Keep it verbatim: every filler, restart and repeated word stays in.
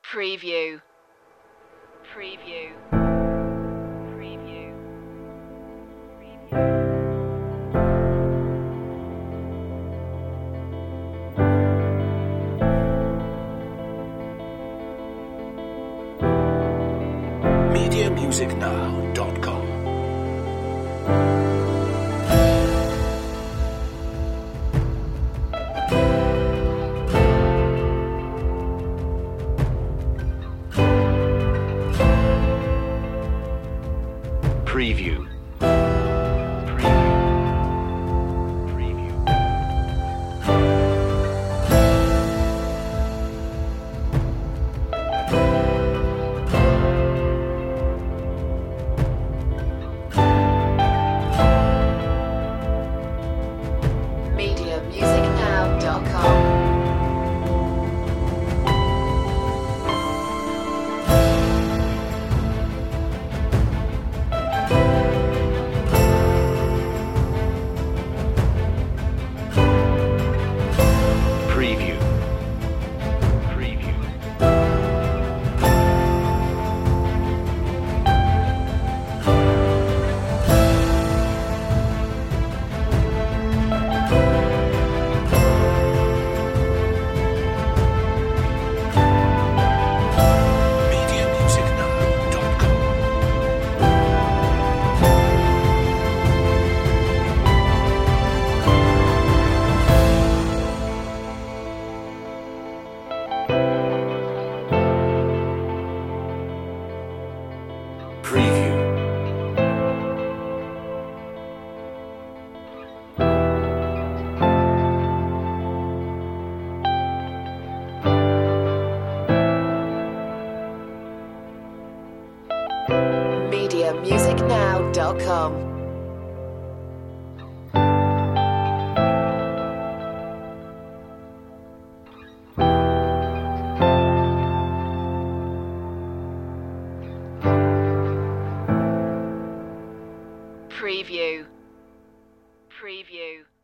Preview. Preview. Preview. Preview. media music now dot com. Preview. media music now dot com. Preview. Preview. media music now dot com. Preview. media music now dot com. Preview. Preview.